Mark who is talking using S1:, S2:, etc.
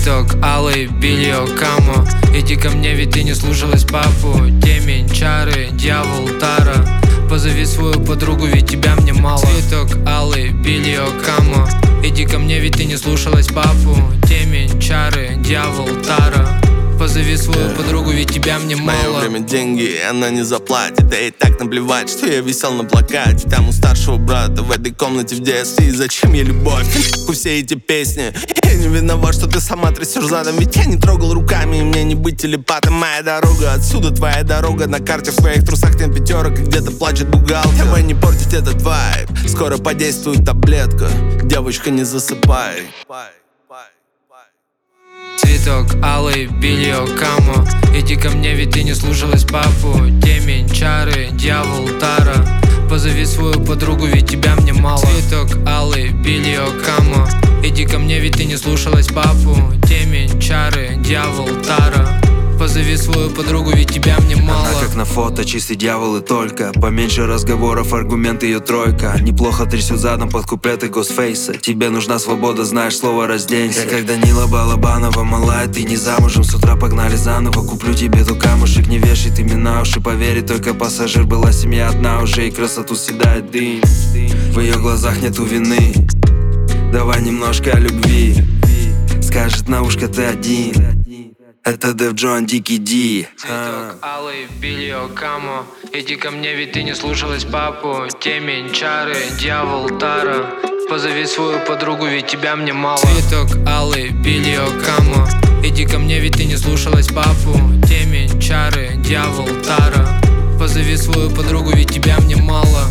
S1: Цветок алый, белье, камо. Иди ко мне, ведь ты не слушалась папу. Темень, чары, дьявол, тара. Позови свою подругу, ведь тебя мне мало. Цветок алый, белье, камо. Иди ко мне, ведь ты не слушалась папу. Темень, чары, дьявол, тара. Позови свою подругу, ведь тебя мне мало.
S2: Мое время деньги, она не заплатит. Ей так наплевать, что я висел на плакате. Там у старшего брата в этой комнате в детстве. И зачем ей любовь? Все эти песни. Я не виноват, что ты сама трясешь задом. Ведь я не трогал руками, и мне не быть телепатом. Моя дорога, отсюда твоя дорога. На карте в своих трусах нет пятерок, и где-то плачет бухгалтер. Давай не портить этот вайб. Скоро подействует таблетка. Девочка, не засыпай.
S1: Цветок алый, белье, камо. Иди ко мне, ведь ты не слушалась папу. Темень, чары, дьявол, тара. Позови свою подругу, ведь тебя мне мало. Цветок алый, белье, камо. Иди ко мне, ведь ты не слушалась папу. Темень, чары, дьявол, тара. Позови свою подругу, ведь тебя мне мало.
S3: Она как на фото, чистый дьявол и только. Поменьше разговоров, аргумент ее тройка. Неплохо трясет задом под куплеты Госфейса. Тебе нужна свобода, знаешь слово, разденься. Я как Данила Балабанова, малая, ты не замужем. С утра погнали заново, куплю тебе ту камушек. Не вешай ты мне на уши, поверь, только пассажир. Была семья одна уже, и красоту съедает дым. В ее глазах нету вины. Давай немножко о любви. Скажет на ушко ты один. Это Дэв Джон, Дикий Ди.
S1: Цветок алый, белье, камо. Иди ко мне, ведь ты не слушалась папу. Темень, чары, дьявол, тара. Позови свою подругу, ведь тебя мне мало. Цветок алый, белье, камо. Иди ко мне, ведь ты не слушалась папу. Темень, чары, дьявол, тара. Позови свою подругу, ведь тебя мне мало.